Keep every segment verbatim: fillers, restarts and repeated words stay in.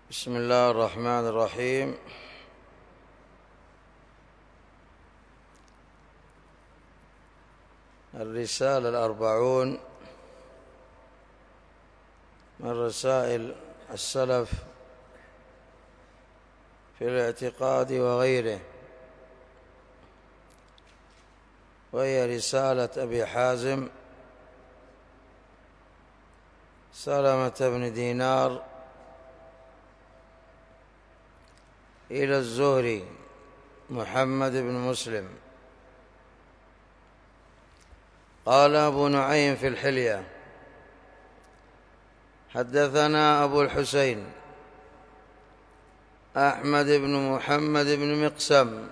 بسم الله الرحمن الرحيم. الرسالة الأربعون من رسائل السلف في الاعتقاد وغيره، وهي رسالة أبي حازم سلمة بن دينار إلى الزهري محمد بن مسلم. قال أبو نعيم في الحلية: حدثنا أبو الحسين أحمد بن محمد بن مقسم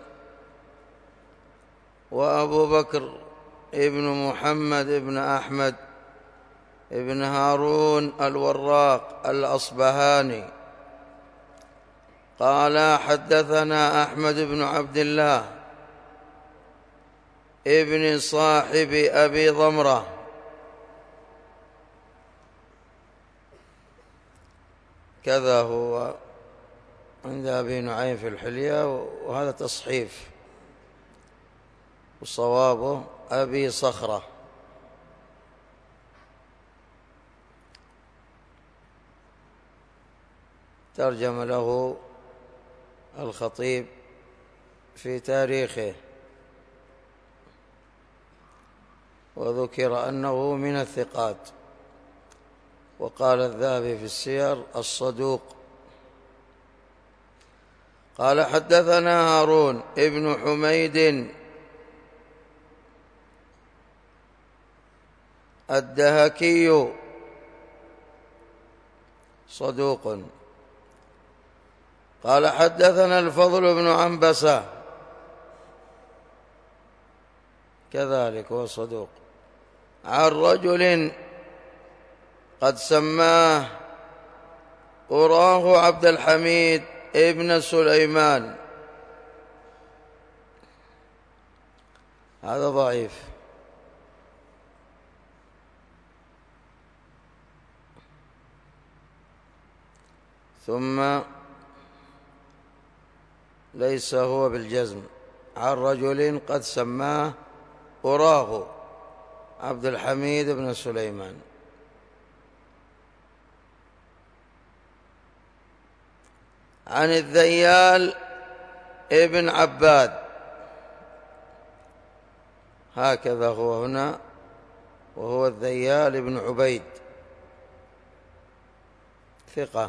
وأبو بكر ابن محمد بن أحمد ابن هارون الوراق الأصبهاني قال: حدثنا أحمد بن عبد الله ابن صاحب أبي ضمرة كذا هو عند أبي نعيم في الحلية، وهذا تصحيف، وصوابه أبي صخرة. ترجم له الخطيب في تاريخه، وذكر أنه من الثقات، وقال الذهبي في السير الصدوق. قال: حدثنا هارون ابن حميد الدهكي صدوق. قال: حدثنا الفضل بن عنبسة كذلك هو صدوق، عن رجل قد سماه أراه عبد الحميد ابن سليمان، هذا ضعيف. ثم ليس هو بالجزم، عن رجل قد سماه أراه عبد الحميد بن سليمان. عن الذيال ابن عباد، هكذا هو هنا، وهو الذيال ابن عبيد ثقة.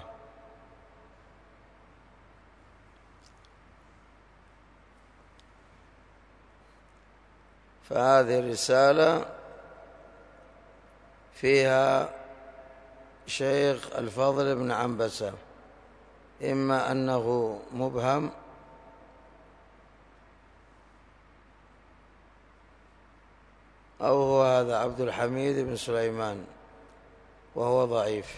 فهذه الرسالة فيها شيخ الفضل بن عنبسة، إما أنه مبهم أو هو هذا عبد الحميد بن سليمان، وهو ضعيف.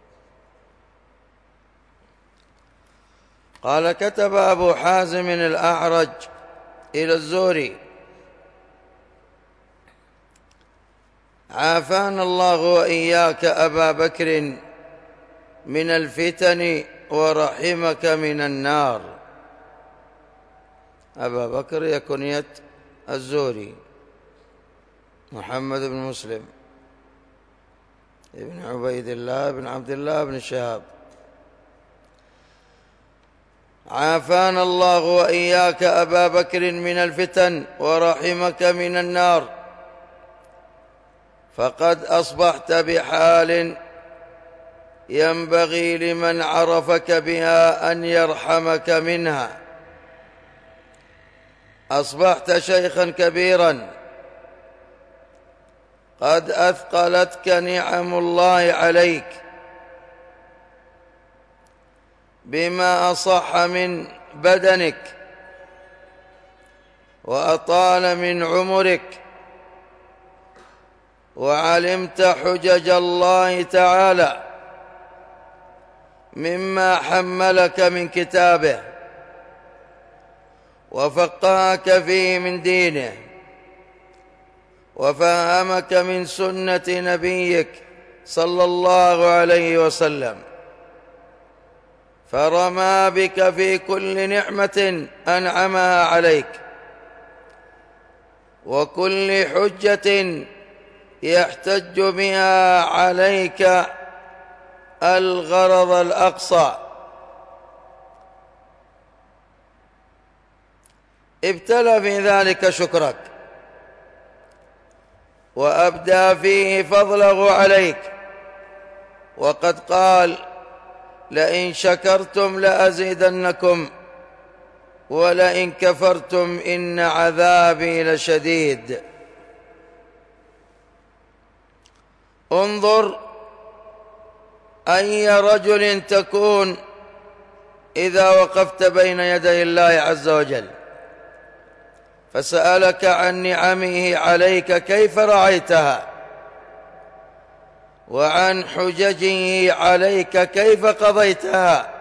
قال: كتب أبو حازم الأعرج إلى الزهري: عافانا الله وإياك أبا بكر من الفتن ورحمك من النار. أبا بكر يكنية الزهري محمد بن مسلم ابن عبيد الله بن عبد الله بن شهاب. عافانا الله وإياك أبا بكر من الفتن ورحمك من النار، فقد أصبحت بحال ينبغي لمن عرفك بها أن يرحمك منها. أصبحت شيخا كبيرا قد أثقلتك نعم الله عليك بما أصح من بدنك وأطال من عمرك، وعلمت حجج الله تعالى مما حملك من كتابه، وفقهك فيه من دينه، وفهمك من سنة نبيك صلى الله عليه وسلم، فرمى بك في كل نعمة أنعمها عليك وكل حجة يحتج بها عليك الغرض الأقصى. ابتلى في ذلك شكرك وأبدى فيه فضله عليك، وقد قال: لئن شكرتم لأزيدنكم ولئن كفرتم إن عذابي لشديد. انظر أي رجل تكون إذا وقفت بين يدي الله عز وجل فسألك عن نعمه عليك كيف رعيتها، وعن حججه عليك كيف قضيتها.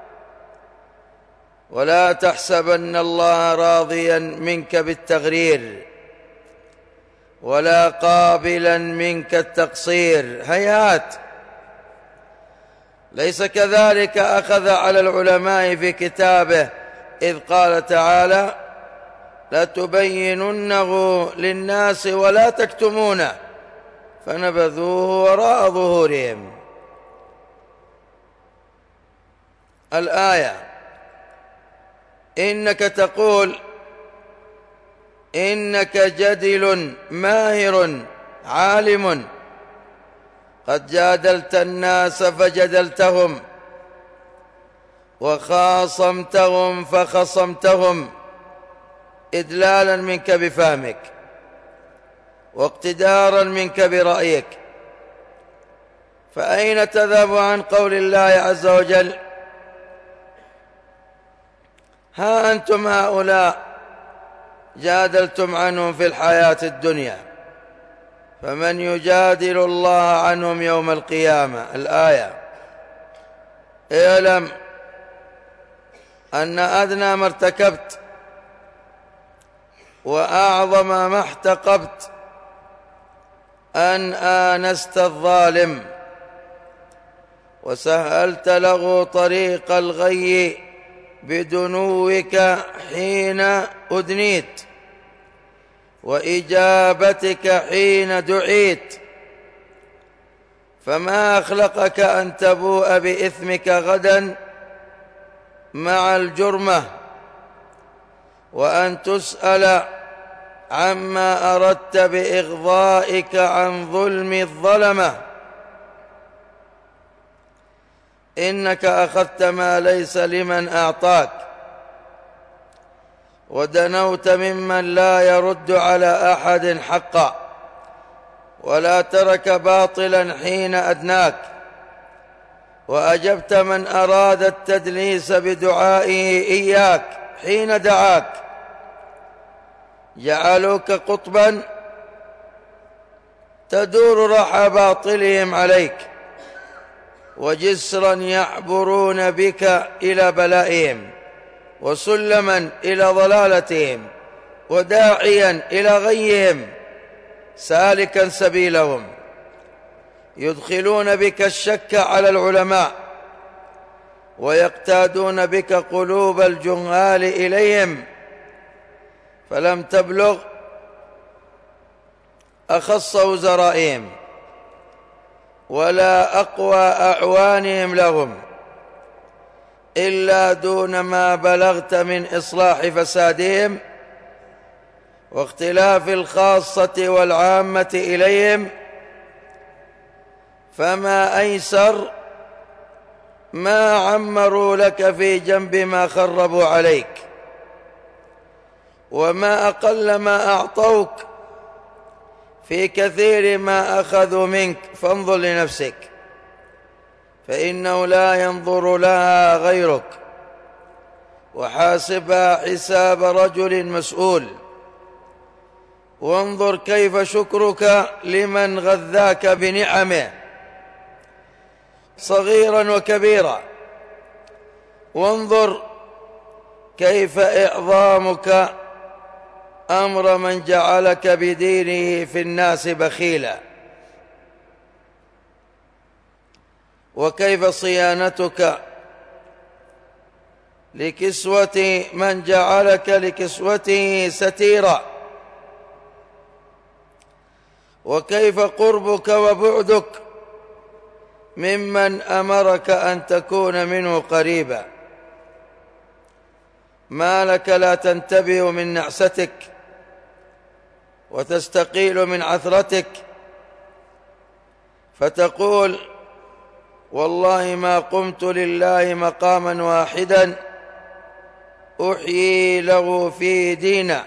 ولا تحسبن الله راضيا منك بالتغرير ولا قابلا منك التقصير، هيهات. ليس كذلك أخذ على العلماء في كتابه إذ قال تعالى: لتبيننه للناس ولا تكتمونه فنبذوه وراء ظهورهم. الآية: إنك تقول إنك جدل ماهر عالم، قد جادلت الناس فجدلتهم وخاصمتهم فخصمتهم إدلالا منك بفهمك واقتدارا منك برأيك، فأين تذهب عن قول الله عز وجل: ها أنتم هؤلاء جادلتم عنهم في الحياة الدنيا فمن يجادل الله عنهم يوم القيامة. الآية: اعلم أن أدنى ما ارتكبت وأعظم ما احتقبت أن آنست الظالم وسهلت له طريق الغي بدنوك حين أدنيت وإجابتك حين دعيت، فما أخلقك أن تبوء بإثمك غدا مع الجرمة وأن تسأل عما أردت بإغضائك عن ظلم الظلمة. إنك أخذت ما ليس لمن أعطاك ودنوت ممن لا يرد على أحد حقا ولا ترك باطلا حين أدناك، وأجبت من أراد التدليس بدعائه إياك حين دعاك. جعلوك قطبا تدور رحى باطلهم عليك وجسرا يعبرون بك إلى بلائهم وسلما إلى ضلالتهم وداعيا إلى غيهم سالكا سبيلهم. يدخلون بك الشك على العلماء ويقتادون بك قلوب الجهال إليهم، فلم تبلغ أخص وزرائهم ولا أقوى أعوانهم لهم إلا دون ما بلغت من إصلاح فسادهم واختلاف الخاصة والعامة إليهم. فما أيسر ما عمروا لك في جنب ما خربوا عليك، وما أقل ما أعطوك في كثير ما أخذوا منك. فانظر لنفسك فإنه لا ينظر لها غيرك، وحاسبها حساب رجل مسؤول. وانظر كيف شكرك لمن غذاك بنعمه صغيرا وكبيرا، وانظر كيف إعظامك أمر من جعلك بدينه في الناس بخيلا، وكيف صيانتك لكسوة من جعلك لكسوته ستيرا، وكيف قربك وبعدك ممن أمرك أن تكون منه قريبا؟ ما لك لا تنتبه من نعستك وتستقيل من عثرتك، فتقول والله ما قمت لله مقاما واحدا أحيي له فيه دينا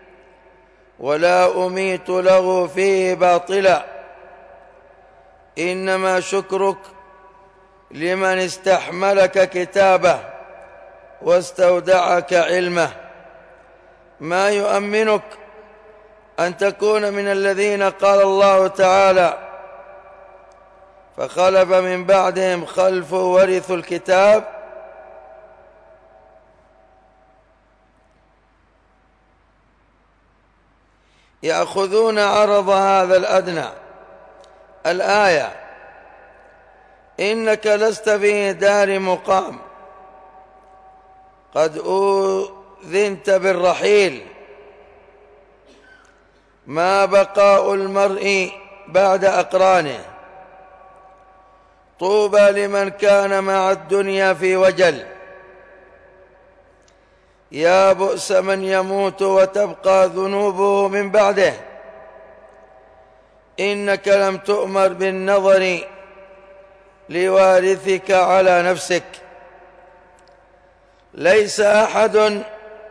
ولا أميت له فيه باطلا، إنما شكرك لمن استحملك كتابه واستودعك علمه. ما يؤمنك أن تكون من الذين قال الله تعالى فخلف من بعدهم خلف ورثوا الكتاب يأخذون عرض هذا الأدنى. الآية: إنك لست في دار مقام، قد أوذنت بالرحيل، ما بقاء المرء بعد أقرانه، طوبى لمن كان مع الدنيا في وجل، يا بؤس من يموت وتبقى ذنوبه من بعده، إنك لم تؤمر بالنظر لوارثك على نفسك، ليس أحد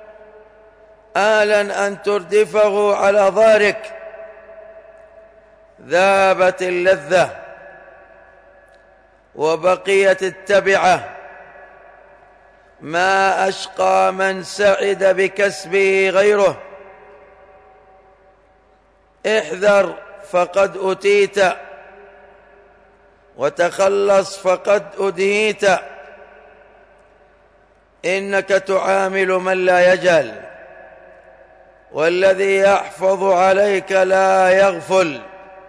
آلا أن تردفه على ظهرك، ذابت اللذة وبقيت التبعة، ما أشقى من سعد بكسبه غيره، احذر فقد أتيت وتخلص فقد أدهيت، إنك تعامل من لا يجهل، والذي يحفظ عليك لا يغفل،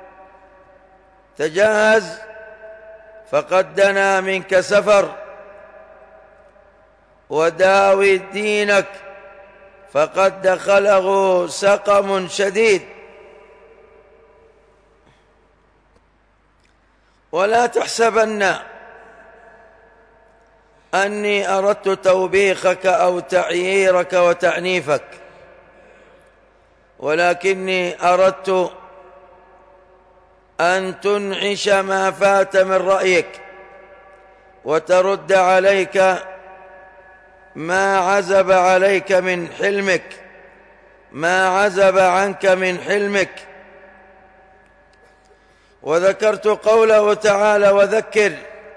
تجهز فقد دنا منك سفر، وداوي دينك فقد دخله سقم شديد، ولا تحسبن أني أردت توبيخك أو تعييرك وتعنيفك، ولكني أردت أن تنعش ما فات من رأيك وترد عليك ما عزب عليك من حلمك، ما عزب عنك من حلمك. وذكرت قوله تعالى: وذكر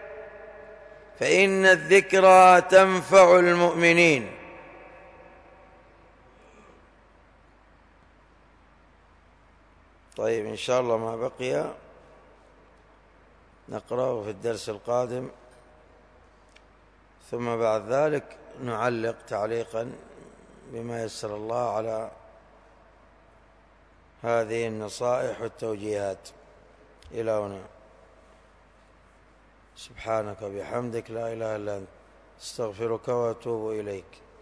فإن الذكرى تنفع المؤمنين. طيب، إن شاء الله ما بقي نقرأه في الدرس القادم، ثم بعد ذلك نعلق تعليقا بما يسر الله على هذه النصائح والتوجيهات. إلى هنا، سبحانك وبحمدك، لا إله إلا أنت، استغفرك وأتوب إليك.